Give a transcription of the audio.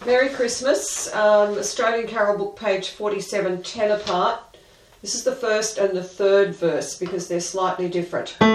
Merry Christmas, Australian Carol Book, page 47, 10 apart. This is the first and the third verse because they're slightly different.